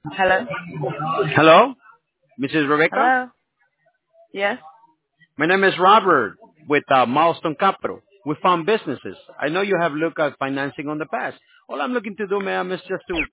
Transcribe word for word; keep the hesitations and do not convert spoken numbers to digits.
Hello? Hello, missus Rebecca. Hello? Yes? My name is Robert with uh, Milestone Capital. We found businesses. I know you have looked at financing on the past. All I'm looking to do, ma'am, is just to.